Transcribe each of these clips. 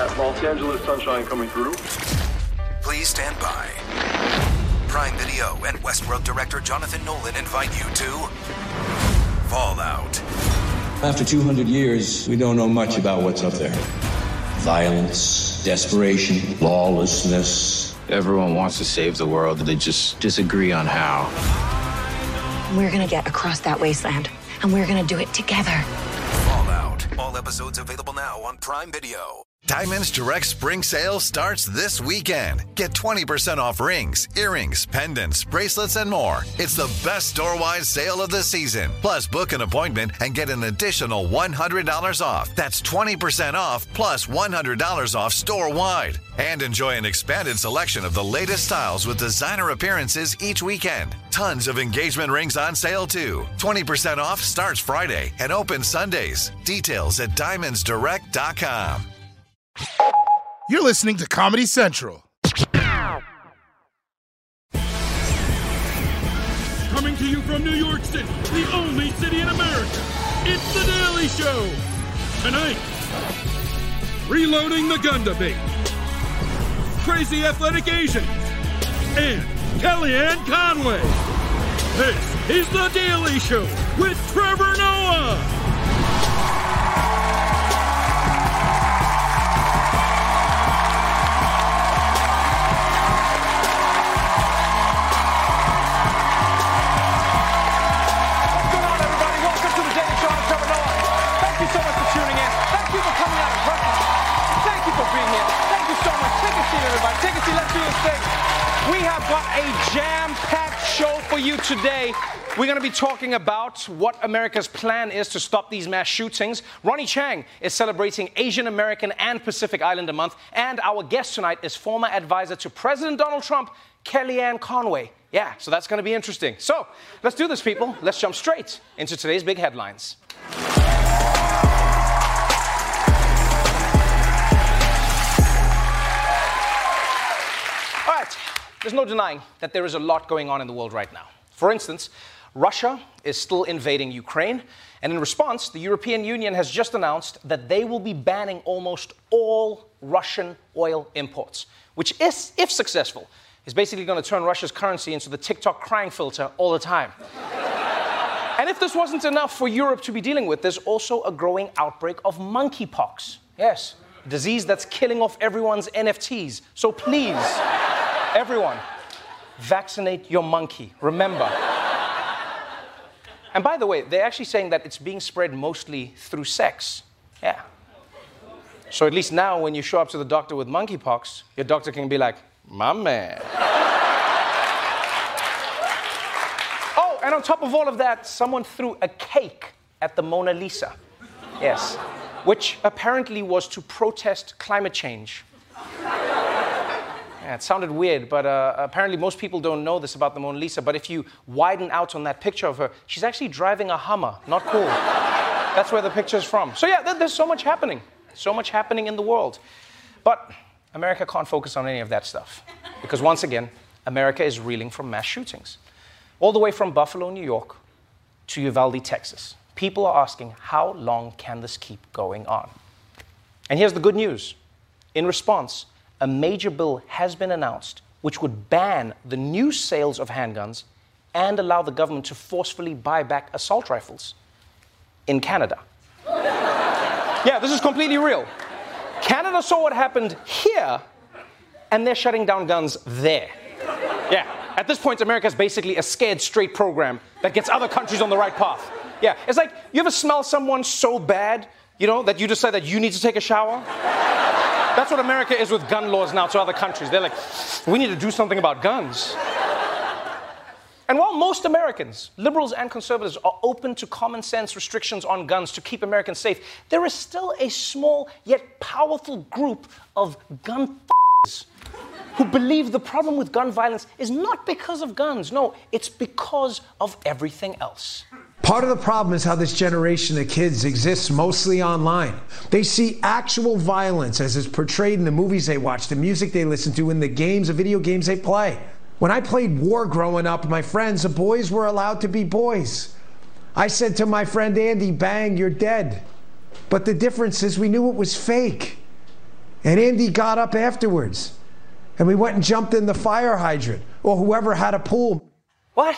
that Los Angeles sunshine coming through. Please stand by. Prime Video and Westworld director Jonathan Nolan invite you to Fallout. After 200 years, we don't know much about what's up there. Violence, desperation, lawlessness. Everyone wants to save the world, they just disagree on how. We're gonna get across that wasteland, and we're gonna do it together. Fallout. All episodes available now on Prime Video. Diamonds Direct Spring Sale starts this weekend. Get 20% off rings, earrings, pendants, bracelets, and more. It's the best store-wide sale of the season. Plus, book an appointment and get an additional $100 off. That's 20% off plus $100 off store-wide. And enjoy an expanded selection of the latest styles with designer appearances each weekend. Tons of engagement rings on sale, too. 20% off starts Friday and opens Sundays. Details at diamondsdirect.com. You're listening to Comedy Central. Coming to you from New York City, the only city in America, it's The Daily Show. Tonight, reloading the gun debate, crazy athletic Asians, and Kellyanne Conway. This is The Daily Show with Trevor Noah. Take a seat, let's do this thing. We have got a jam-packed show for you today. We're going to be talking about what America's plan is to stop these mass shootings. Ronny Chieng is celebrating Asian American and Pacific Islander Month. And our guest tonight is former advisor to President Donald Trump, Kellyanne Conway. Yeah, so that's going to be interesting. So, let's do this, people. Let's jump straight into today's big headlines. There's no denying that there is a lot going on in the world right now. For instance, Russia is still invading Ukraine, and in response, the European Union has just announced that they will be banning almost all Russian oil imports, which is, if successful, is basically going to turn Russia's currency into the TikTok crying filter all the time. And if this wasn't enough for Europe to be dealing with, there's also a growing outbreak of monkeypox. Yes, a disease that's killing off everyone's NFTs. So please, everyone, vaccinate your monkey. Remember. And by the way, they're actually saying that it's being spread mostly through sex. Yeah. So at least now, when you show up to the doctor with monkeypox, your doctor can be like, my man. Oh, and on top of all of that, someone threw a cake at the Mona Lisa. Yes. Which apparently was to protest climate change. Yeah, it sounded weird, but apparently most people don't know this about the Mona Lisa, but if you widen out on that picture of her, she's actually driving a Hummer. Not cool. That's where the picture's from. So yeah, there's so much happening. So much happening in the world. But America can't focus on any of that stuff. Because once again, America is reeling from mass shootings. All the way from Buffalo, New York, to Uvalde, Texas. People are asking, how long can this keep going on? And here's the good news. In response, a major bill has been announced which would ban the new sales of handguns and allow the government to forcefully buy back assault rifles in Canada. Yeah, this is completely real. Canada saw what happened here, and they're shutting down guns there. Yeah, at this point, America is basically a scared straight program that gets other countries on the right path. Yeah, it's like, you ever smell someone so bad, you know, that you decide that you need to take a shower? That's what America is with gun laws now to other countries. They're like, we need to do something about guns. And while most Americans, liberals and conservatives, are open to common sense restrictions on guns to keep Americans safe, there is still a small yet powerful group of gun who believe the problem with gun violence is not because of guns. No, it's because of everything else. Part of the problem is how this generation of kids exists mostly online. They see actual violence as is portrayed in the movies they watch, the music they listen to, and the games, the video games they play. When I played war growing up with my friends, the boys were allowed to be boys. I said to my friend Andy, bang, you're dead. But the difference is we knew it was fake. And Andy got up afterwards. And we went and jumped in the fire hydrant, or whoever had a pool. What?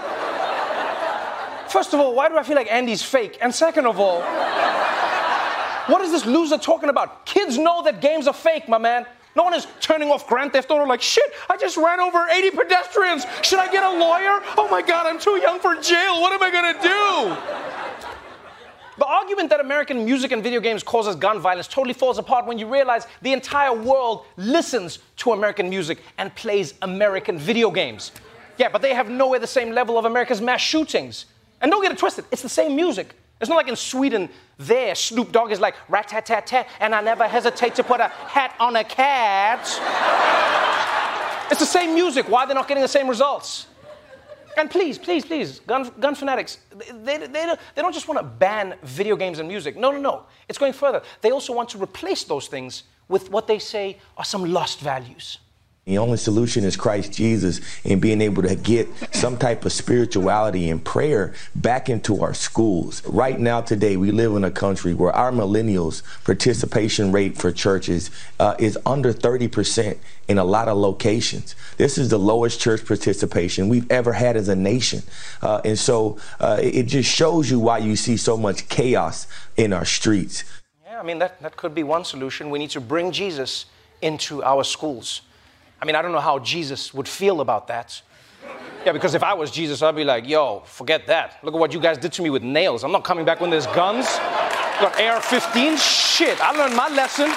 First of all, why do I feel like Andy's fake? And second of all, what is this loser talking about? Kids know that games are fake, my man. No one is turning off Grand Theft Auto like, shit, I just ran over 80 pedestrians. Should I get a lawyer? Oh my God, I'm too young for jail. What am I gonna do? The argument that American music and video games causes gun violence totally falls apart when you realize the entire world listens to American music and plays American video games. Yeah, but they have nowhere the same level of America's mass shootings. And don't get it twisted, it's the same music. It's not like in Sweden, there, Snoop Dogg is like, rat-tat-tat-tat, and I never hesitate to put a hat on a cat. It's the same music. Why are they not getting the same results? And please, gun fanatics, they don't just want to ban video games and music. No. It's going further. They also want to replace those things with what they say are some lost values. The only solution is Christ Jesus and being able to get some type of spirituality and prayer back into our schools. Right now, today, we live in a country where our millennials' participation rate for churches is under 30% in a lot of locations. This is the lowest church participation we've ever had as a nation. And so it just shows you why you see so much chaos in our streets. Yeah, I mean, that could be one solution. We need to bring Jesus into our schools. I mean, I don't know how Jesus would feel about that. Yeah, because if I was Jesus, I'd be like, yo, forget that. Look at what you guys did to me with nails. I'm not coming back when there's guns. Got AR-15? Shit, I learned my lesson.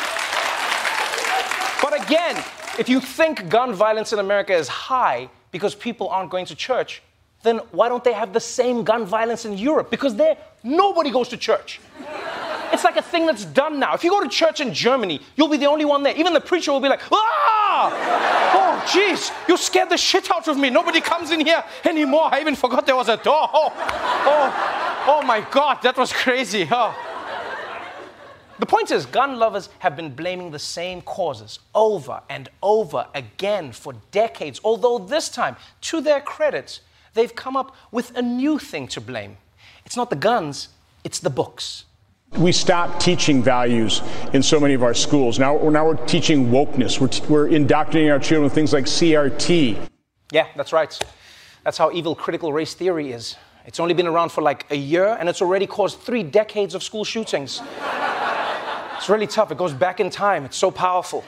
But again, if you think gun violence in America is high because people aren't going to church, then why don't they have the same gun violence in Europe? Because there, nobody goes to church. It's like a thing that's done now. If you go to church in Germany, you'll be the only one there. Even the preacher will be like, ah! Oh, jeez, you scared the shit out of me. Nobody comes in here anymore. I even forgot there was a door. Oh my God, that was crazy. Oh. The point is, gun lovers have been blaming the same causes over and over again for decades, although this time, to their credit, they've come up with a new thing to blame. It's not the guns, it's the books. We stopped teaching values in so many of our schools. Now we're teaching wokeness. We're indoctrinating our children with things like CRT. Yeah, that's right. That's how evil critical race theory is. It's only been around for like a year, and it's already caused 3 decades of school shootings. It's really tough. It goes back in time. It's so powerful.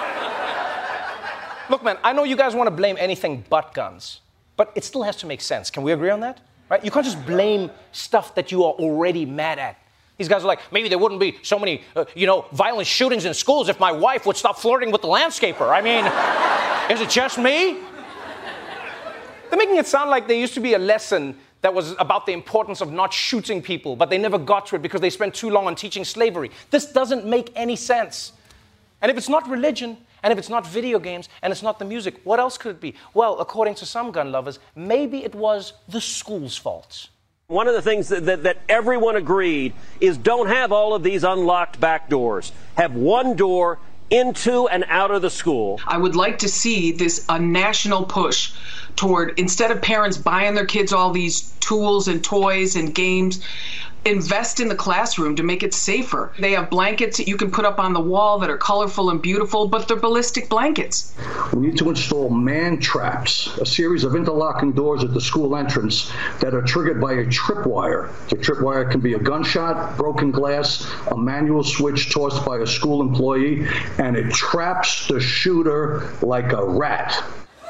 Look, man, I know you guys want to blame anything but guns, but it still has to make sense. Can we agree on that? Right? You can't just blame stuff that you are already mad at. These guys are like, maybe there wouldn't be so many, violent shootings in schools if my wife would stop flirting with the landscaper. I mean, is it just me? They're making it sound like there used to be a lesson that was about the importance of not shooting people, but they never got to it because they spent too long on teaching slavery. This doesn't make any sense. And if it's not religion, and if it's not video games, and it's not the music, what else could it be? Well, according to some gun lovers, maybe it was the school's fault. One of the things that everyone agreed is don't have all of these unlocked back doors. Have one door into and out of the school. I would like to see a national push toward, instead of parents buying their kids all these tools and toys and games, invest in the classroom to make it safer. They have blankets that you can put up on the wall that are colorful and beautiful, but they're ballistic blankets. We need to install man traps, a series of interlocking doors at the school entrance that are triggered by a tripwire. The tripwire can be a gunshot, broken glass, a manual switch tossed by a school employee, and it traps the shooter like a rat.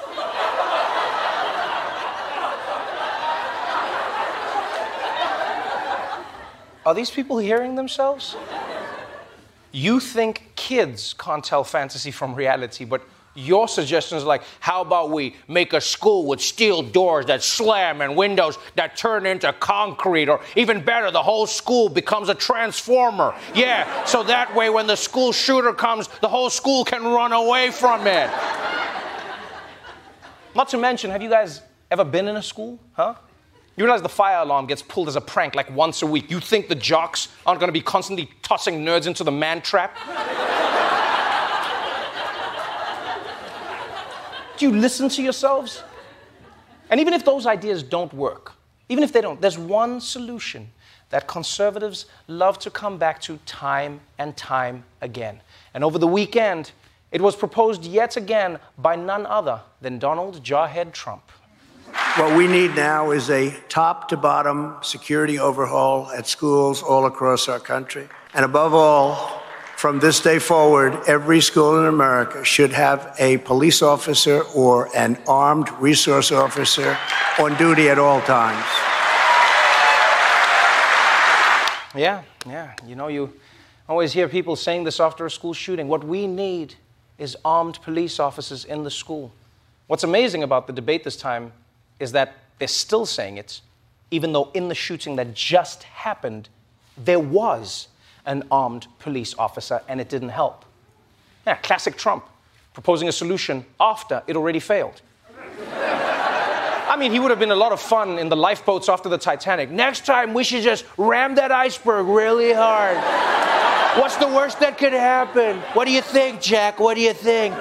Are these people hearing themselves? You think kids can't tell fantasy from reality, but your suggestion is like, how about we make a school with steel doors that slam and windows that turn into concrete, or even better, the whole school becomes a transformer. Yeah, so that way when the school shooter comes, the whole school can run away from it. Not to mention, have you guys ever been in a school, huh? You realize the fire alarm gets pulled as a prank like once a week. You think the jocks aren't going to be constantly tossing nerds into the man trap? Do you listen to yourselves? And even if those ideas don't work, Even if they don't, there's one solution that conservatives love to come back to time and time again. And over the weekend, it was proposed yet again by none other than Donald Jarhead Trump. What we need now is a top-to-bottom security overhaul at schools all across our country. And above all, from this day forward, every school in America should have a police officer or an armed resource officer on duty at all times. Yeah. You know, you always hear people saying this after a school shooting. What we need is armed police officers in the school. What's amazing about the debate this time is that they're still saying it, even though in the shooting that just happened, there was an armed police officer and it didn't help. Yeah, classic Trump, proposing a solution after it already failed. I mean, he would have been a lot of fun in the lifeboats after the Titanic. Next time, we should just ram that iceberg really hard. What's the worst that could happen? What do you think, Jack? What do you think?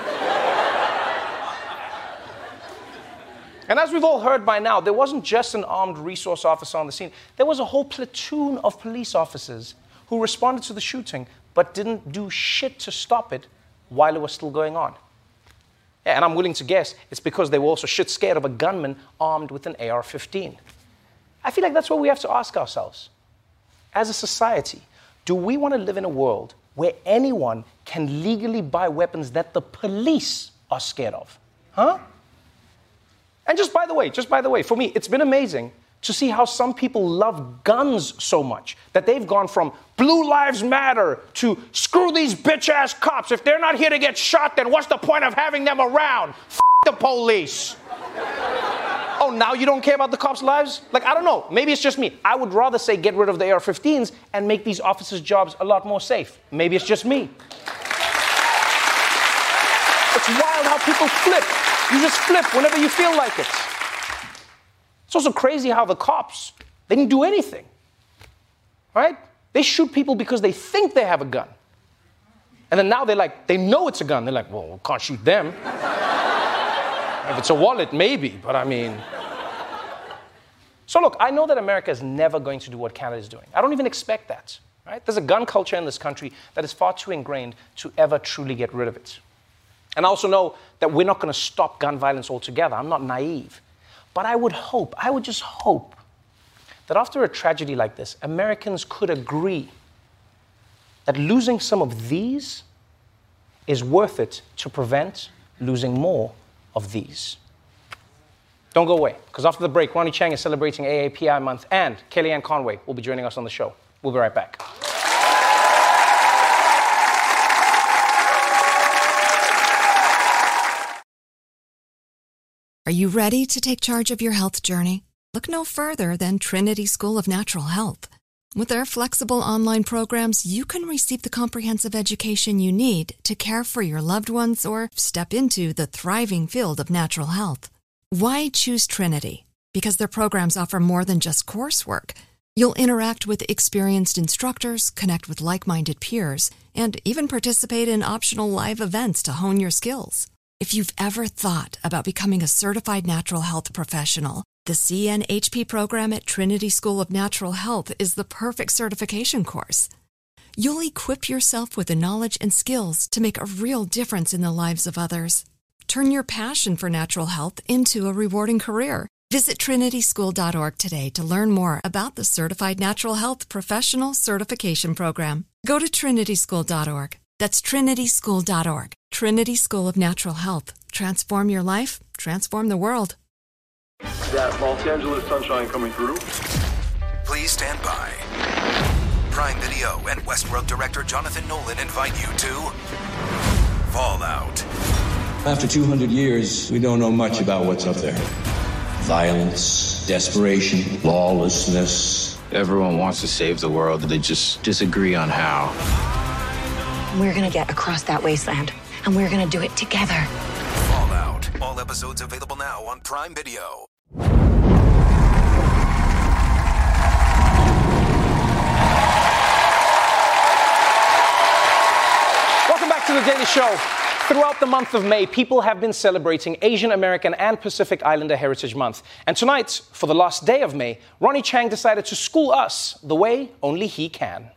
And as we've all heard by now, there wasn't just an armed resource officer on the scene. There was a whole platoon of police officers who responded to the shooting but didn't do shit to stop it while it was still going on. Yeah, and I'm willing to guess it's because they were also shit scared of a gunman armed with an AR-15. I feel like that's what we have to ask ourselves. As a society, do we want to live in a world where anyone can legally buy weapons that the police are scared of? Huh? And just by the way, for me, it's been amazing to see how some people love guns so much that they've gone from Blue Lives Matter to screw these bitch-ass cops. If they're not here to get shot, then what's the point of having them around? F*** the police. Oh, now you don't care about the cops' lives? Like, I don't know. Maybe it's just me. I would rather say get rid of the AR-15s and make these officers' jobs a lot more safe. Maybe it's just me. It's wild how people flip. You just flip whenever you feel like it. It's also crazy how the cops, they didn't do anything, right? They shoot people because they think they have a gun. And then now they know it's a gun. They're like, well, we can't shoot them. If it's a wallet, maybe, but I mean. So look, I know that America is never going to do what Canada is doing. I don't even expect that, right? There's a gun culture in this country that is far too ingrained to ever truly get rid of it. And I also know that we're not going to stop gun violence altogether. I'm not naive. But I would just hope that after a tragedy like this, Americans could agree that losing some of these is worth it to prevent losing more of these. Don't go away, because after the break, Ronny Chieng is celebrating AAPI month, and Kellyanne Conway will be joining us on the show. We'll be right back. Are you ready to take charge of your health journey? Look no further than Trinity School of Natural Health. With their flexible online programs, you can receive the comprehensive education you need to care for your loved ones or step into the thriving field of natural health. Why choose Trinity? Because their programs offer more than just coursework. You'll interact with experienced instructors, connect with like-minded peers, and even participate in optional live events to hone your skills. If you've ever thought about becoming a certified natural health professional, the CNHP program at Trinity School of Natural Health is the perfect certification course. You'll equip yourself with the knowledge and skills to make a real difference in the lives of others. Turn your passion for natural health into a rewarding career. Visit trinityschool.org today to learn more about the Certified Natural Health Professional Certification Program. Go to trinityschool.org. That's trinityschool.org. Trinity School of Natural Health. Transform your life, transform the world. That Los Angeles sunshine coming through. Please stand by. Prime Video and Westworld director Jonathan Nolan invite you to Fallout. After 200 years, we don't know much about what's up there. Violence, desperation, lawlessness. Everyone wants to save the world, they just disagree on how. We're gonna get across that wasteland, and we're gonna do it together. Fallout. All episodes available now on Prime Video. Welcome back to The Daily Show. Throughout the month of May, people have been celebrating Asian American and Pacific Islander Heritage Month. And tonight, for the last day of May, Ronnie Chang decided to school us the way only he can.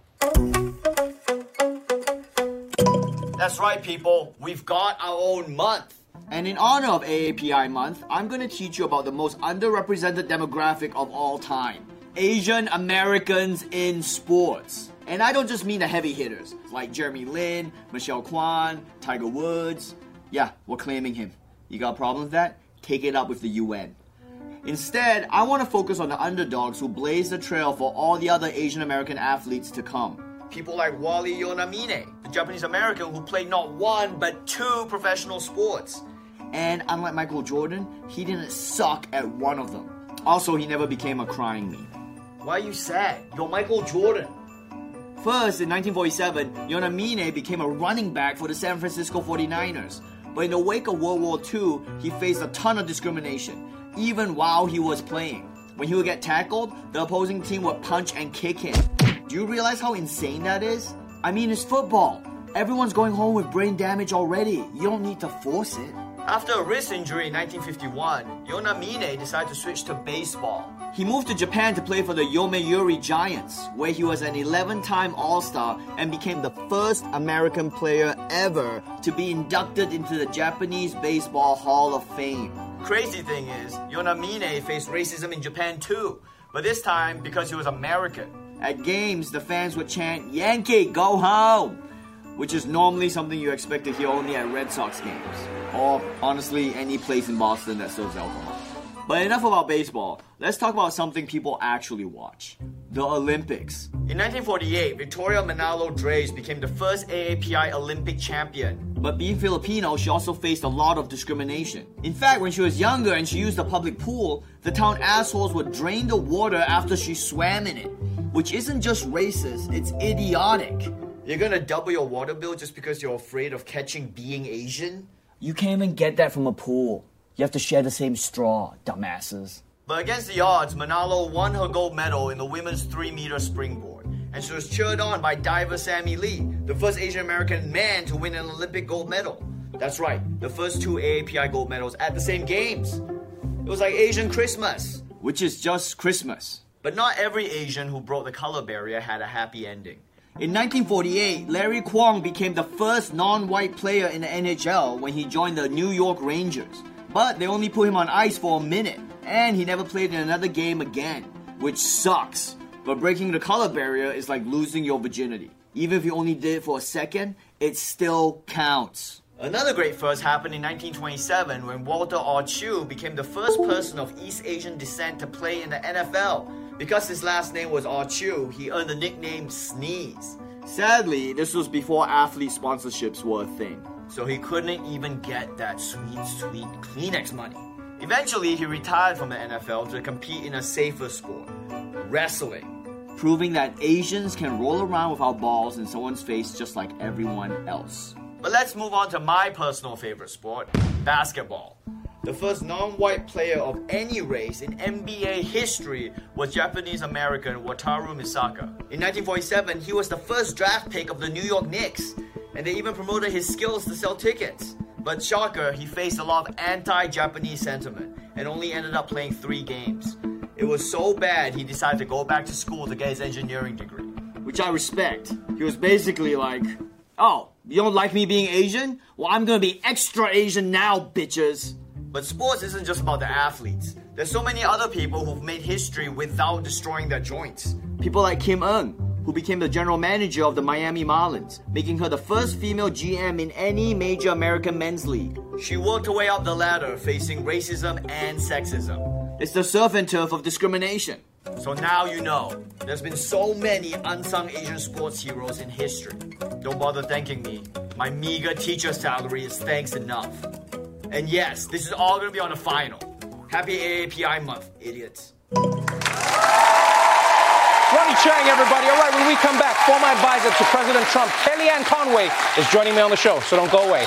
That's right, people. We've got our own month. And in honor of AAPI month, I'm going to teach you about the most underrepresented demographic of all time. Asian Americans in sports. And I don't just mean the heavy hitters, like Jeremy Lin, Michelle Kwan, Tiger Woods. Yeah, we're claiming him. You got a problem with that? Take it up with the UN. Instead, I want to focus on the underdogs who blaze the trail for all the other Asian American athletes to come. People like Wally Yonamine, the Japanese American who played not one but 2 professional sports. And unlike Michael Jordan, he didn't suck at one of them. Also, he never became a crying meme. Why are you sad? You're Michael Jordan. First, in 1947, Yonamine became a running back for the San Francisco 49ers. But in the wake of World War II, he faced a ton of discrimination, even while he was playing. When he would get tackled, the opposing team would punch and kick him. Do you realize how insane that is? I mean, it's football. Everyone's going home with brain damage already. You don't need to force it. After a wrist injury in 1951, Yonamine decided to switch to baseball. He moved to Japan to play for the Yomiuri Giants, where he was an 11-time All-Star and became the first American player ever to be inducted into the Japanese Baseball Hall of Fame. Crazy thing is, Yonamine faced racism in Japan too, but this time because he was American. At games, the fans would chant, "Yankee, go home!" which is normally something you expect to hear only at Red Sox games. Or, honestly, any place in Boston that serves alcohol. But enough about baseball. Let's talk about something people actually watch. The Olympics. In 1948, Victoria Manalo Dreis became the first AAPI Olympic champion. But being Filipino, she also faced a lot of discrimination. In fact, when she was younger and she used the public pool, the town assholes would drain the water after she swam in it. Which isn't just racist, it's idiotic. You're gonna double your water bill just because you're afraid of catching being Asian? You can't even get that from a pool. You have to share the same straw, dumbasses. But against the odds, Manalo won her gold medal in the women's 3-meter springboard. And she was cheered on by diver Sammy Lee, the first Asian American man to win an Olympic gold medal. That's right, the first 2 AAPI gold medals at the same games. It was like Asian Christmas, which is just Christmas. But not every Asian who broke the color barrier had a happy ending. In 1948, Larry Kwong became the first non-white player in the NHL when he joined the New York Rangers. But they only put him on ice for a minute, and he never played in another game again, which sucks. But breaking the color barrier is like losing your virginity. Even if you only did it for a second, it still counts. Another great first happened in 1927 when Walter Chu became the first person of East Asian descent to play in the NFL. Because his last name was Chu, he earned the nickname Sneeze. Sadly, this was before athlete sponsorships were a thing. So he couldn't even get that sweet Kleenex money. Eventually, he retired from the NFL to compete in a safer sport, wrestling, proving that Asians can roll around without balls in someone's face just like everyone else. But let's move on to my personal favorite sport, basketball. The first non-white player of any race in NBA history was Japanese-American Wataru Misaka. In 1947, he was the first draft pick of the New York Knicks, and they even promoted his skills to sell tickets. But shocker, he faced a lot of anti-Japanese sentiment and only ended up playing 3 games. It was so bad, he decided to go back to school to get his engineering degree, which I respect. He was basically like, "Oh, you don't like me being Asian? Well, I'm gonna be extra Asian now, bitches." But sports isn't just about the athletes. There's so many other people who've made history without destroying their joints. People like Kim Ng, who became the general manager of the Miami Marlins, making her the first female GM in any major American men's league. She worked her way up the ladder, facing racism and sexism. It's the surf and turf of discrimination. So now you know. There's been so many unsung Asian sports heroes in history. Don't bother thanking me. My meager teacher salary is thanks enough. And yes, this is all going to be on the final. Happy AAPI month, idiots. Ronnie Chang, everybody. All right, when we come back, former advisor to President Trump, Kellyanne Conway, is joining me on the show, so don't go away.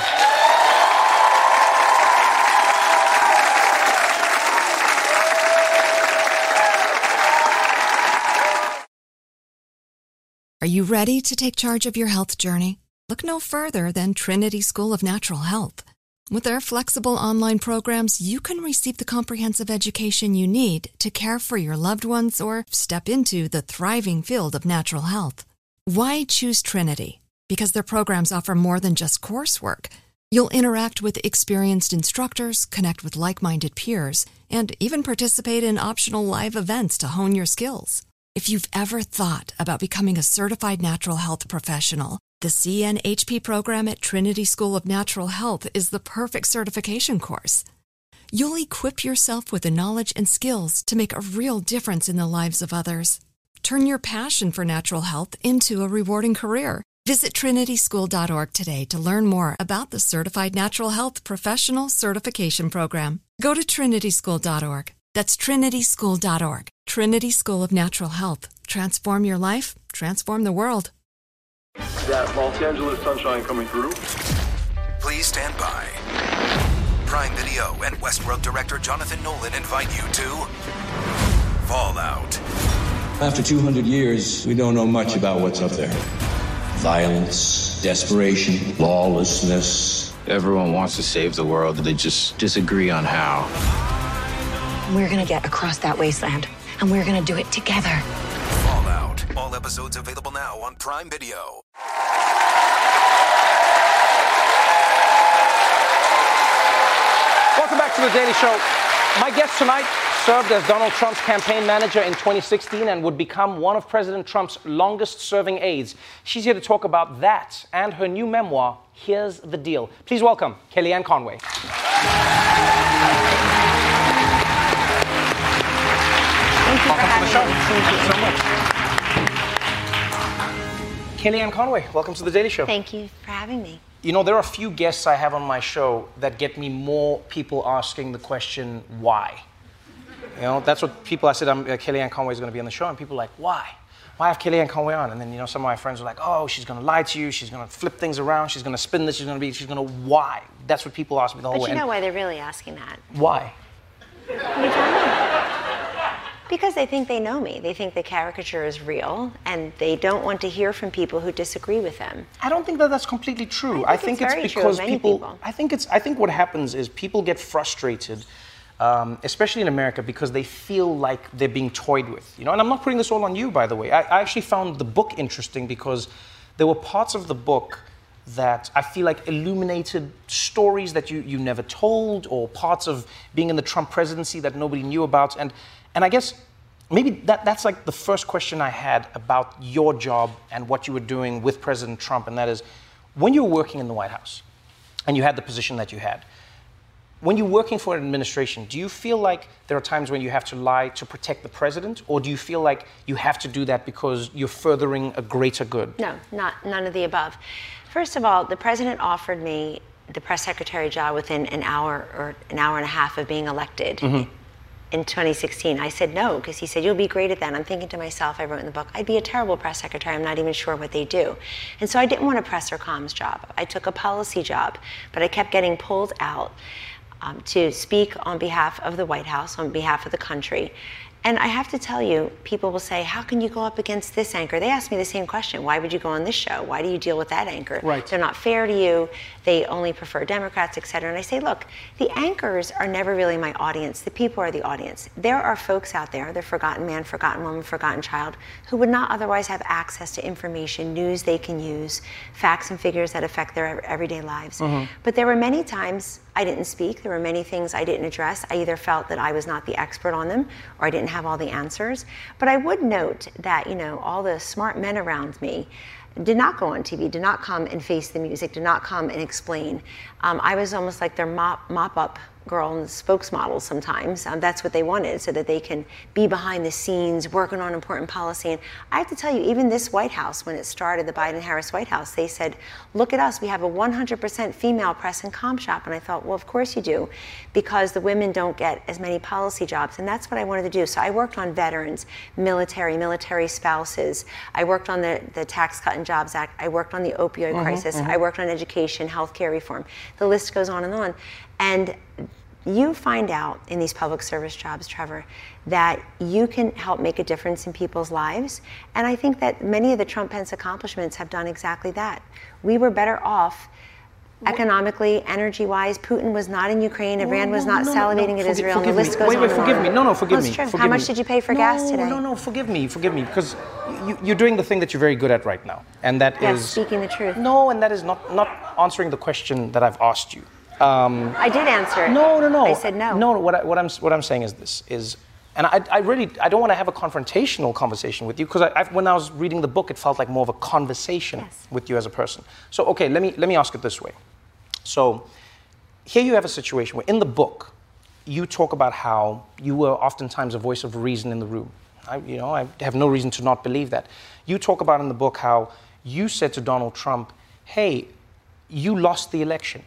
Are you ready to take charge of your health journey? Look no further than Trinity School of Natural Health. With their flexible online programs, you can receive the comprehensive education you need to care for your loved ones or step into the thriving field of natural health. Why choose Trinity? Because their programs offer more than just coursework. You'll interact with experienced instructors, connect with like-minded peers, and even participate in optional live events to hone your skills. If you've ever thought about becoming a certified natural health professional, the CNHP program at Trinity School of Natural Health is the perfect certification course. You'll equip yourself with the knowledge and skills to make a real difference in the lives of others. Turn your passion for natural health into a rewarding career. Visit trinityschool.org today to learn more about the Certified Natural Health Professional Certification Program. Go to trinityschool.org. That's trinityschool.org. Trinity School of Natural Health. Transform your life, transform the world. That Los Angeles sunshine coming through. Please stand by. Prime Video and Westworld director Jonathan Nolan invite you to Fallout. After 200 years, we don't know much about what's up there. Violence, desperation, lawlessness. Everyone wants to save the world, they just disagree on how. We're gonna get across that wasteland, and we're gonna do it together. Fallout. All episodes available now on Prime Video. Welcome back to The Daily Show. My guest tonight served as Donald Trump's campaign manager in 2016 and would become one of President Trump's longest-serving aides. She's here to talk about that and her new memoir, Here's the Deal. Please welcome Kellyanne Conway. Thank you for having me. Thank you so much. Kellyanne Conway, welcome to The Daily Show. Thank you for having me. You know, there are a few guests I have on my show that get me more people asking the question, why? You know, that's what people, I said, Kellyanne Conway is going to be on the show, and people are like, why? Why have Kellyanne Conway on? And then, you know, some of my friends are like, oh, she's going to lie to you, she's going to flip things around, she's going to spin this, she's going to, why? That's what people ask me the whole way. But you know why they're really asking that? Why? You don't know. Because they think they know me. They think the caricature is real, and they don't want to hear from people who disagree with them. I don't think that that's completely true. I think it's because people. I think what happens is people get frustrated, especially in America, because they feel like they're being toyed with. You know, and I'm not putting this all on you, by the way. I actually found the book interesting because there were parts of the book that I feel like illuminated stories that you never told, or parts of being in the Trump presidency that nobody knew about. And I guess maybe that's like the first question I had about your job and what you were doing with President Trump, and that is, when you were working in the White House and you had the position that you had, when you're working for an administration, do you feel like there are times when you have to lie to protect the president, or do you feel like you have to do that because you're furthering a greater good? No, none of the above. First of all, the president offered me the press secretary job within an hour or an hour and a half of being elected. Mm-hmm. In 2016, I said no, because he said, you'll be great at that. I'm thinking to myself, I wrote in the book, I'd be a terrible press secretary. I'm not even sure what they do. And so I didn't want a press or comms job. I took a policy job, but I kept getting pulled out to speak on behalf of the White House, on behalf of the country. And I have to tell you, people will say, how can you go up against this anchor? They ask me the same question. Why would you go on this show? Why do you deal with that anchor? Right. They're not fair to you. They only prefer Democrats, et cetera. And I say, look, the anchors are never really my audience. The people are the audience. There are folks out there, the forgotten man, forgotten woman, forgotten child, who would not otherwise have access to information, news they can use, facts and figures that affect their everyday lives. Mm-hmm. But there were many times I didn't speak. There were many things I didn't address. I either felt that I was not the expert on them, or I didn't have all the answers. But I would note that, you know, all the smart men around me did not go on TV, did not come and face the music, did not come and explain. I was almost like their mop-up girl and spokesmodel sometimes. That's what they wanted, so that they can be behind the scenes working on important policy. And I have to tell you, even this White House, when it started, the Biden-Harris White House, they said, look at us, we have a 100% female press and comm shop. And I thought, well, of course you do, because the women don't get as many policy jobs. And that's what I wanted to do. So I worked on veterans, military spouses. I worked on the Tax Cut and Jobs Act. I worked on the opioid crisis. I worked on education, healthcare reform. The list goes on. And you find out in these public service jobs, Trevor, that you can help make a difference in people's lives. And I think that many of the Trump-Pence accomplishments have done exactly that. We were better off economically, energy-wise. Putin was not in Ukraine. Iran was not salivating at Israel. And the list goes on. Wait, forgive me. No, forgive me. How much did you pay for gas today? No, forgive me, because you're doing the thing that you're very good at right now, and that is speaking the truth. No, and that is not answering the question that I've asked you. I did answer it. No. I said no. No, what I'm saying is this. And I really don't want to have a confrontational conversation with you, because when I was reading the book, it felt like more of a conversation with you as a person. So, okay, let me ask it this way. So, here you have a situation where in the book, you talk about how you were oftentimes a voice of reason in the room. I have no reason to not believe that. You talk about in the book how you said to Donald Trump, hey, you lost the election.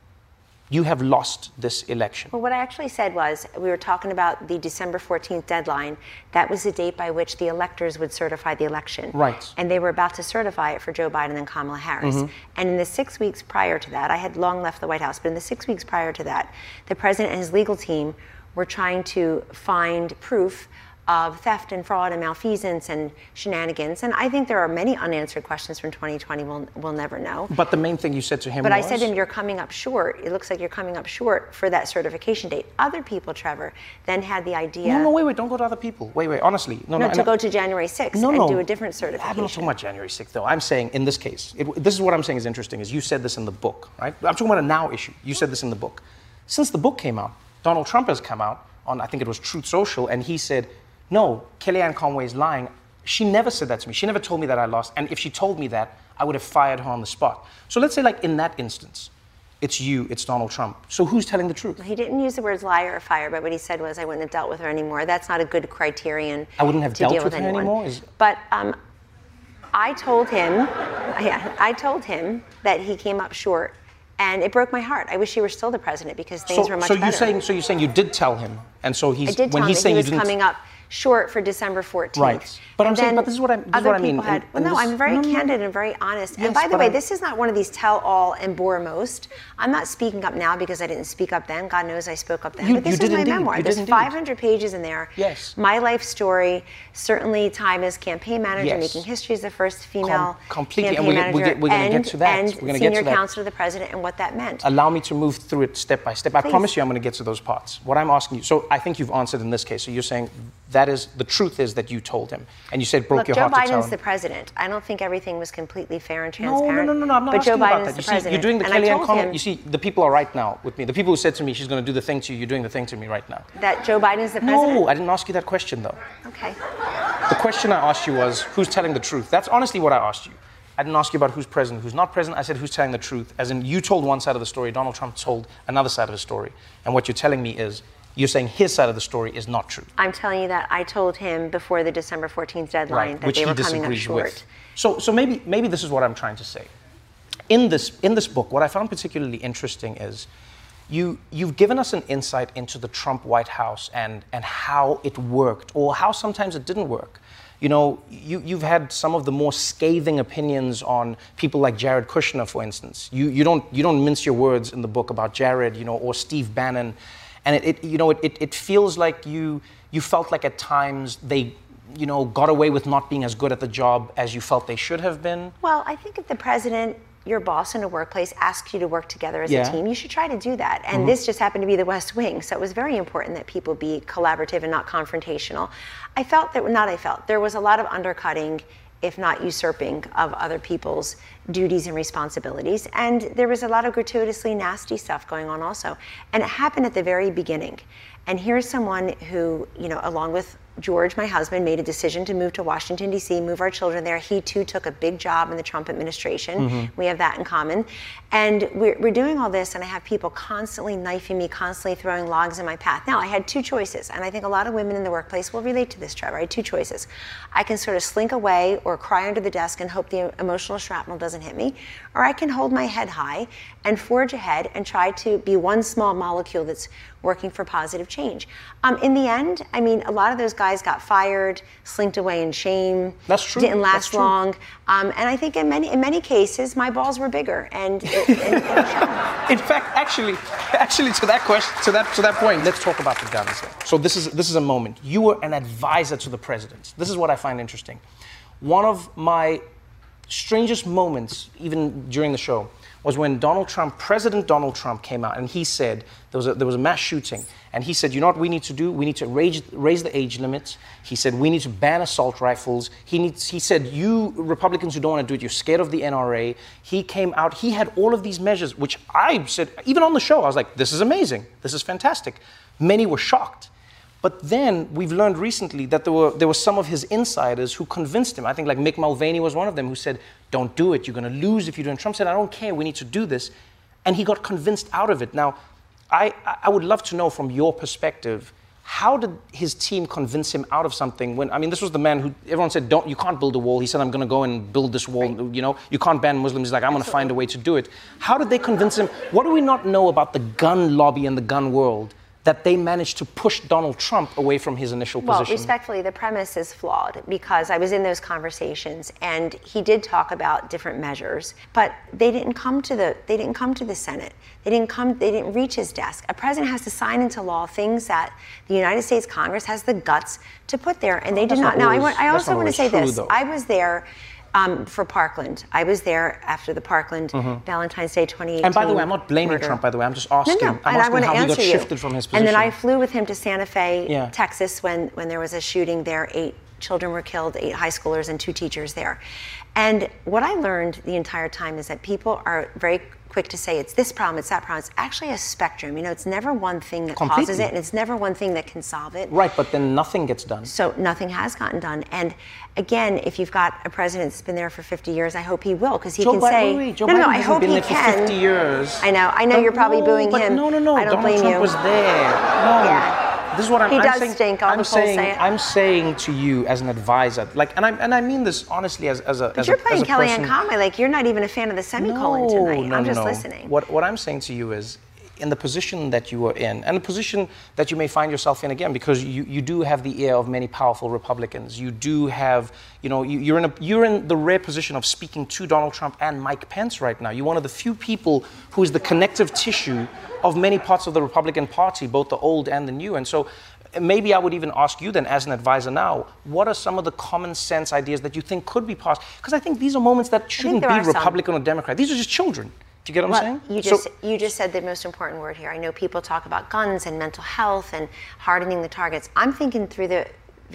You have lost this election. Well, what I actually said was, we were talking about the December 14th deadline. That was the date by which the electors would certify the election. Right. And they were about to certify it for Joe Biden and Kamala Harris. Mm-hmm. And in the 6 weeks prior to that, I had long left the White House, but in the 6 weeks prior to that, the president and his legal team were trying to find proof of theft and fraud and malfeasance and shenanigans. And I think there are many unanswered questions from 2020 we'll never know. But the main thing you said to him was... But I said to him, you're coming up short. It looks like you're coming up short for that certification date. Other people, Trevor, then had the idea... No, wait, don't go to other people. Wait, honestly. No, to go to January 6th and do a different certification. I'm not talking about January 6th, though. I'm saying, in this case, this is what I'm saying is interesting, is you said this in the book, right? I'm talking about a now issue. You said this in the book. Since the book came out, Donald Trump has come out on, I think it was Truth Social, and he said, no, Kellyanne Conway is lying. She never said that to me. She never told me that I lost. And if she told me that, I would have fired her on the spot. So let's say, like, in that instance, it's you, it's Donald Trump. So who's telling the truth? He didn't use the words liar or fire, but what he said was, I wouldn't have dealt with her anymore. That's not a good criterion. I wouldn't have dealt with her anyone. anymore? But I told him that he came up short. And it broke my heart. I wish he were still the president, because things were much better. So you're saying you did tell him, and so he's... I did tell him that he was coming up short for December 14th. Right. But I'm saying, but this is what I mean. I'm very candid and very honest. Yes, and by the way, this is not one of these tell all and bore most. I'm not speaking up now because I didn't speak up then. God knows I spoke up then. But this is my memoir. There's 500 pages in there. Yes. My life story, certainly time as campaign manager, making history as the first female campaign manager. We're going to get to that. And senior counsel to the president and what that meant. Allow me to move through it step by step. Please. I promise you I'm going to get to those parts. What I'm asking you, so I think you've answered in this case. So you're saying the truth is that you told him. And you said broke your heart to tell him. Joe Biden's the president. I don't think everything was completely fair and transparent. No, I'm not but asking Joe about Biden's that. the president. You're doing the Kellyanne Conway. You see, the people are right now with me. The people who said to me, she's going to do the thing to you, you're doing the thing to me right now. That Joe Biden's the president? No, I didn't ask you that question, though. Okay. The question I asked you was, who's telling the truth? That's honestly what I asked you. I didn't ask you about who's president, who's not president. I said, who's telling the truth? As in, you told one side of the story, Donald Trump told another side of the story. And what you're telling me is, you're saying his side of the story is not true. I'm telling you that I told him before the December 14th deadline that they were coming up short. With. So maybe this is what I'm trying to say. In this book, what I found particularly interesting is you've given us an insight into the Trump White House and how it worked, or how sometimes it didn't work. You know, you've had some of the more scathing opinions on people like Jared Kushner, for instance. You don't mince your words in the book about Jared, or Steve Bannon. And it feels like you felt like at times they, got away with not being as good at the job as you felt they should have been. Well, I think if the president, your boss in a workplace, asks you to work together as a team, you should try to do that. And this just happened to be the West Wing, so it was very important that people be collaborative and not confrontational. There was a lot of undercutting, if not usurping, of other people's duties and responsibilities. And there was a lot of gratuitously nasty stuff going on also. And it happened at the very beginning. And here's someone who, along with George, my husband, made a decision to move to Washington, D.C., move our children there. He, too, took a big job in the Trump administration. We have that in common. And we're doing all this, and I have people constantly knifing me, constantly throwing logs in my path. Now, I had two choices, and I think a lot of women in the workplace will relate to this, Trevor. I had two choices. I can sort of slink away or cry under the desk and hope the emotional shrapnel doesn't hit me, or I can hold my head high and forge ahead and try to be one small molecule that's working for positive change. In the end, I mean, a lot of those guys got fired, slinked away in shame. That's true. Didn't last That's long. And I think in many cases, my balls were bigger. And in fact, actually, to that point, let's talk about the guns. So this is a moment. You were an advisor to the president. This is what I find interesting. One of my strangest moments, even during the show, was when President Donald Trump came out and he said there was a mass shooting, and he said, you know what we need to do? We need to raise the age limits. He said we need to ban assault rifles. He said, you Republicans who don't want to do it, you're scared of the NRA. He came out, he had all of these measures, which I said, even on the show, I was like, this is amazing, this is fantastic. Many were shocked. But then we've learned recently that there were some of his insiders who convinced him. I think like Mick Mulvaney was one of them who said, don't do it, you're going to lose if you do it. And Trump said, I don't care, we need to do this. And he got convinced out of it. Now, I would love to know from your perspective, how did his team convince him out of something when, I mean, this was the man who, everyone said, you can't build a wall. He said, I'm going to go and build this wall, right. You know, you can't ban Muslims. He's like, I'm going to find a way to do it. How did they convince him? What do we not know about the gun lobby and the gun world that they managed to push Donald Trump away from his initial position? Well, respectfully, the premise is flawed because I was in those conversations and he did talk about different measures, but they didn't come to the Senate. They didn't reach his desk. A president has to sign into law things that the United States Congress has the guts to put there, and they did not. Now, I also want to say this. I was there for Parkland. I was there after the Parkland Valentine's Day 2018. And by the way, I'm not blaming murder. Trump, by the way. I'm just asking. No. I'm asking how he got shifted from his position. And then I flew with him to Santa Fe, Texas, when there was a shooting there. 8 children were killed, 8 high schoolers and 2 teachers there. And what I learned the entire time is that people are very quick to say it's this problem, it's that problem. It's actually a spectrum. You know, it's never one thing that causes it, and it's never one thing that can solve it. Right, but then nothing gets done. So nothing has gotten done. And again, if you've got a president that's been there for 50 years, I hope he will, because he can say, Joe Biden I hope been he there can. For 50 years. I know you're probably booing him. No. I don't blame you. Donald Trump was there. No. Yeah. This is what I'm saying. He does saying. stink. All the polls say it. I'm saying to you as an advisor, like, and I mean this honestly as a. But you're playing Kellyanne Conway, like you're not even a fan of the semicolon tonight. I'm just listening. What I'm saying to you is, in the position that you were in, and the position that you may find yourself in again, because you do have the ear of many powerful Republicans. You do have, you know, you're in the rare position of speaking to Donald Trump and Mike Pence right now. You're one of the few people who is the connective tissue of many parts of the Republican Party, both the old and the new. And so maybe I would even ask you then, as an advisor now, what are some of the common sense ideas that you think could be passed? Because I think these are moments that shouldn't be Republican or Democrat. These are just children. Do you get what I'm saying? You just said the most important word here. I know people talk about guns and mental health and hardening the targets. I'm thinking through the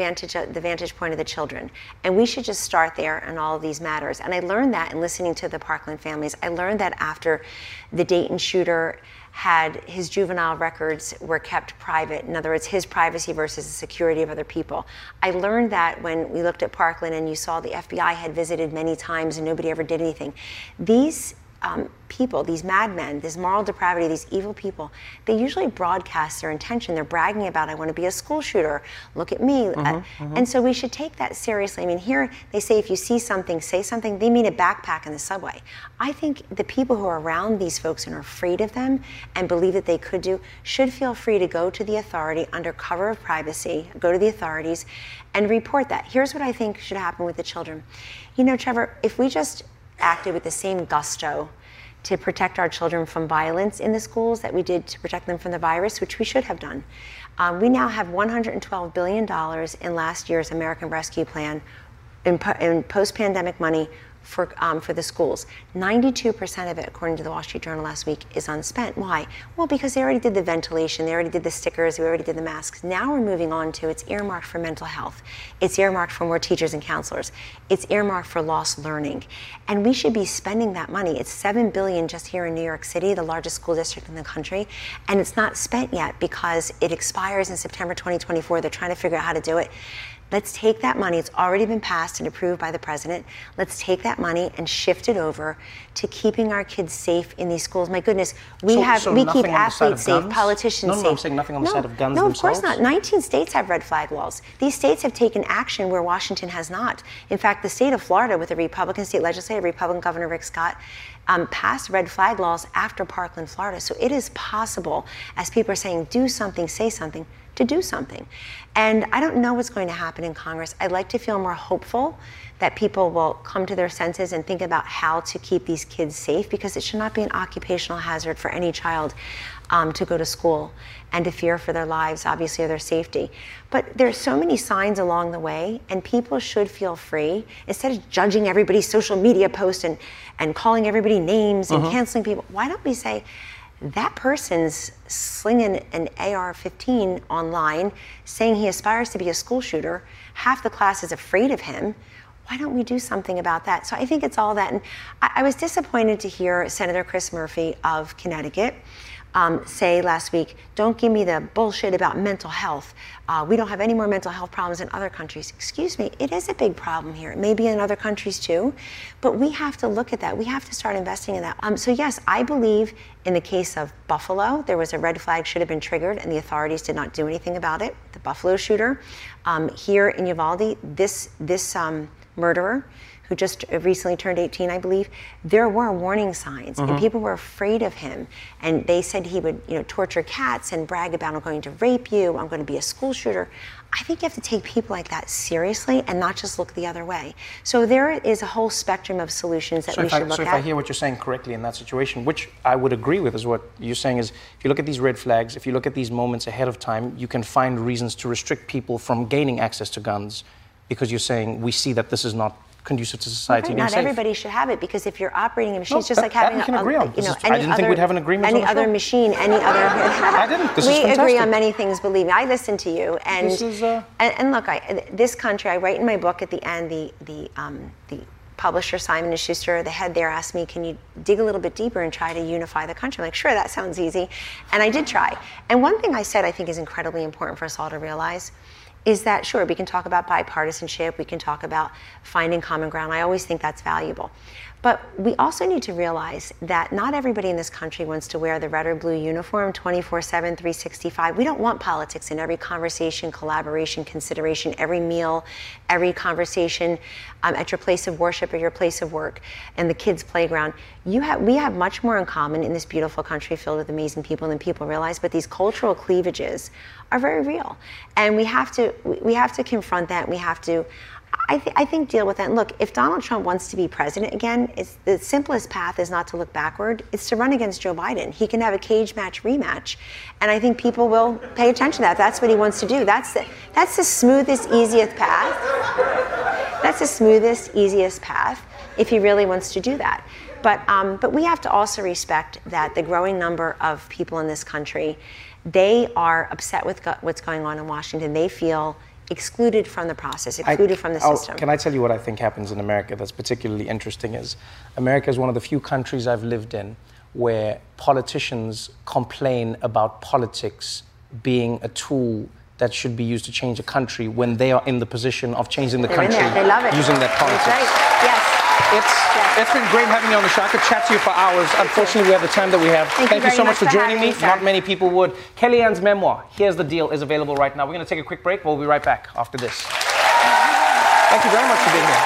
vantage point of the children. And we should just start there on all of these matters. And I learned that in listening to the Parkland families. I learned that after the Dayton shooter had his juvenile records were kept private. In other words, his privacy versus the security of other people. I learned that when we looked at Parkland and you saw the FBI had visited many times and nobody ever did anything. These people, these madmen, this moral depravity, these evil people, they usually broadcast their intention. They're bragging about, I want to be a school shooter. Look at me. And so we should take that seriously. I mean, here they say if you see something, say something. They mean a backpack in the subway. I think the people who are around these folks and are afraid of them and believe that they could do should feel free to go to the authority under cover of privacy, go to the authorities and report that. Here's what I think should happen with the children. You know, Trevor, if we just acted with the same gusto to protect our children from violence in the schools that we did to protect them from the virus, which we should have done. We now have $112 billion in last year's American Rescue Plan in post-pandemic money for the schools. 92% of it, according to the Wall Street Journal last week, is unspent. Why? Well, because they already did the ventilation, they already did the stickers, we already did the masks. Now we're moving on to it's earmarked for mental health. It's earmarked for more teachers and counselors. It's earmarked for lost learning. And we should be spending that money. It's $7 billion just here in New York City, the largest school district in the country. And it's not spent yet because it expires in September 2024. They're trying to figure out how to do it. Let's take that money. It's already been passed and approved by the president. Let's take that money and shift it over to keeping our kids safe in these schools. My goodness, we keep athletes safe, politicians safe. No, I'm saying nothing on the side of guns No, of themselves. course not. 19 states have red flag laws. These states have taken action where Washington has not. In fact, the state of Florida, with a Republican state legislator, Republican Governor Rick Scott, passed red flag laws after Parkland, Florida. So it is possible, as people are saying, do something, say something, to do something. And I don't know what's going to happen in Congress. I'd like to feel more hopeful that people will come to their senses and think about how to keep these kids safe, because it should not be an occupational hazard for any child to go to school and to fear for their lives, obviously, or their safety. But there's so many signs along the way, and people should feel free, instead of judging everybody's social media post and calling everybody names and canceling people. Why don't we say, that person's slinging an AR-15 online, saying he aspires to be a school shooter, half the class is afraid of him. Why don't we do something about that? So I think it's all that. And I was disappointed to hear Senator Chris Murphy of Connecticut say last week, don't give me the bullshit about mental health. We don't have any more mental health problems in other countries. Excuse me, it is a big problem here. It may be in other countries too, but we have to look at that. We have to start investing in that. So yes, I believe in the case of Buffalo, there was a red flag should have been triggered and the authorities did not do anything about it. The Buffalo shooter. Here in Uvalde, this murderer, who just recently turned 18, I believe, there were warning signs, and people were afraid of him. And they said he would, torture cats and brag about, I'm going to rape you, I'm going to be a school shooter. I think you have to take people like that seriously and not just look the other way. So there is a whole spectrum of solutions that we should look at. So if I hear what you're saying correctly in that situation, which I would agree with, is what you're saying is, if you look at these red flags, if you look at these moments ahead of time, you can find reasons to restrict people from gaining access to guns, because you're saying we see that this is not conducive to society. Not everybody should have it, because if you're operating a machine, it's just like having I didn't think we'd have an agreement any on the other show. Machine, any other. I didn't. This is fantastic. We agree on many things. Believe me, I listen to you, and this is, and look, this country. I write in my book at the end. The publisher Simon & Schuster, the head there, asked me, "Can you dig a little bit deeper and try to unify the country?" I'm like, sure, that sounds easy, and I did try. And one thing I said I think is incredibly important for us all to realize is that, sure, we can talk about bipartisanship, we can talk about finding common ground. I always think that's valuable. But we also need to realize that not everybody in this country wants to wear the red or blue uniform 24/7, 365. We don't want politics in every conversation, collaboration, consideration, every meal, every conversation at your place of worship or your place of work and the kids' playground. We have much more in common in this beautiful country filled with amazing people than people realize, but these cultural cleavages are very real. And we have to confront that. We have to, I think, deal with that. And look, if Donald Trump wants to be president again, the simplest path is not to look backward. It's to run against Joe Biden. He can have a cage match rematch. And I think people will pay attention to that. That's what he wants to do. That's the smoothest, easiest path. That's the smoothest, easiest path if he really wants to do that. But we have to also respect that the growing number of people in this country, they are upset with what's going on in Washington. They feel excluded from the process, excluded from the system. Can I tell you what I think happens in America that's particularly interesting is America is one of the few countries I've lived in where politicians complain about politics being a tool that should be used to change a country when they are in the position of changing the country they love it. using that politics. That's right. Yes. It's been great having you on the show. I could chat to you for hours. Unfortunately, we have the time that we have. Thank you so much for joining me. Not many people would. Kellyanne's memoir, Here's the Deal, is available right now. We're going to take a quick break. We'll be right back after this. Thank you very much for being here.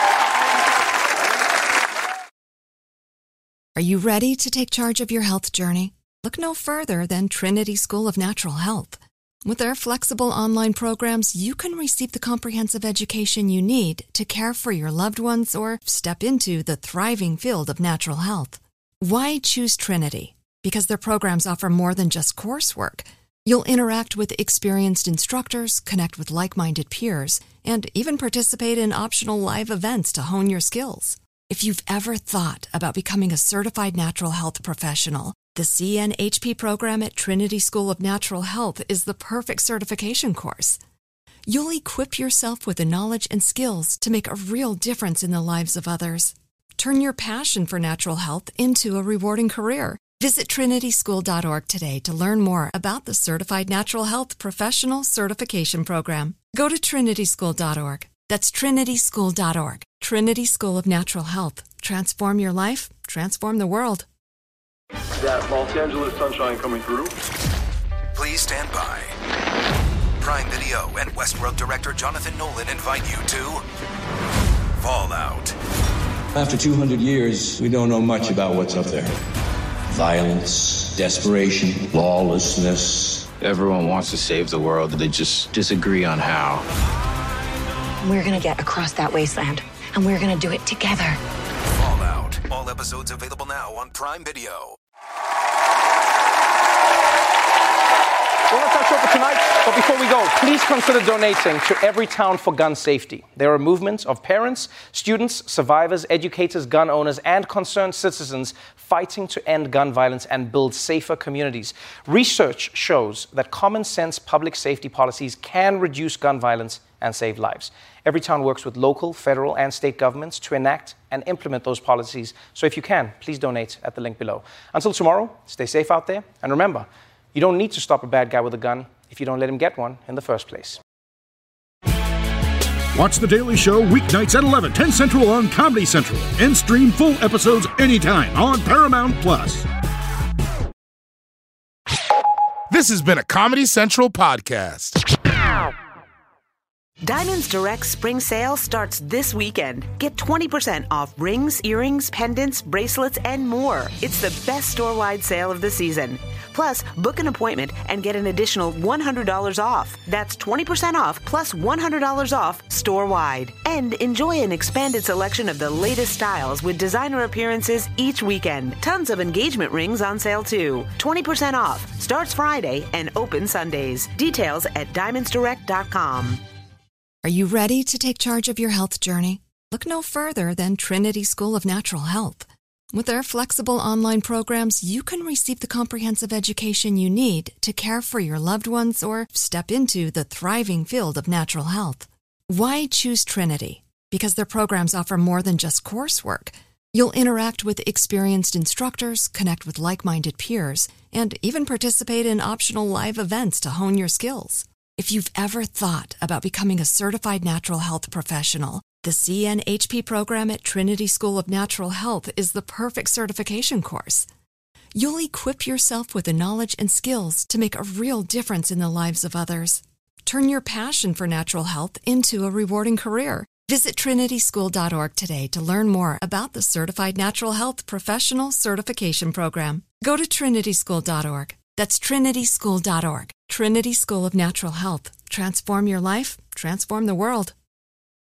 Are you ready to take charge of your health journey? Look no further than Trinity School of Natural Health. With their flexible online programs, you can receive the comprehensive education you need to care for your loved ones or step into the thriving field of natural health. Why choose Trinity? Because their programs offer more than just coursework. You'll interact with experienced instructors, connect with like-minded peers, and even participate in optional live events to hone your skills. If you've ever thought about becoming a certified natural health professional, the CNHP program at Trinity School of Natural Health is the perfect certification course. You'll equip yourself with the knowledge and skills to make a real difference in the lives of others. Turn your passion for natural health into a rewarding career. Visit trinityschool.org today to learn more about the Certified Natural Health Professional Certification Program. Go to trinityschool.org. That's trinityschool.org. Trinity School of Natural Health. Transform your life, transform the world. That Los Angeles sunshine coming through. Please stand by. Prime Video and Westworld director Jonathan Nolan invite you to Fallout. After 200 years, we don't know much about what's up there. Violence, desperation, lawlessness. Everyone wants to save the world, they just disagree on how. We're gonna get across that wasteland, and we're gonna do it together. Fallout. All episodes available now on Prime Video. Well, that's our show for tonight. But before we go, please consider donating to Everytown for Gun Safety. They're a movement of parents, students, survivors, educators, gun owners, and concerned citizens fighting to end gun violence and build safer communities. Research shows that common sense public safety policies can reduce gun violence and save lives. Everytown works with local, federal, and state governments to enact and implement those policies. So if you can, please donate at the link below. Until tomorrow, stay safe out there. And remember, you don't need to stop a bad guy with a gun if you don't let him get one in the first place. Watch The Daily Show weeknights at 11, 10 Central on Comedy Central. And stream full episodes anytime on Paramount+. This has been a Comedy Central podcast. Diamonds Direct Spring Sale starts this weekend. Get 20% off rings, earrings, pendants, bracelets, and more. It's the best store-wide sale of the season. Plus, book an appointment and get an additional $100 off. That's 20% off plus $100 off store-wide. And enjoy an expanded selection of the latest styles with designer appearances each weekend. Tons of engagement rings on sale too. 20% off. Starts Friday and open Sundays. Details at diamondsdirect.com. Are you ready to take charge of your health journey? Look no further than Trinity School of Natural Health. With their flexible online programs, you can receive the comprehensive education you need to care for your loved ones or step into the thriving field of natural health. Why choose Trinity? Because their programs offer more than just coursework. You'll interact with experienced instructors, connect with like-minded peers, and even participate in optional live events to hone your skills. If you've ever thought about becoming a certified natural health professional, the CNHP program at Trinity School of Natural Health is the perfect certification course. You'll equip yourself with the knowledge and skills to make a real difference in the lives of others. Turn your passion for natural health into a rewarding career. Visit trinityschool.org today to learn more about the Certified Natural Health Professional Certification Program. Go to trinityschool.org. That's trinityschool.org. Trinity School of Natural Health. Transform your life, transform the world.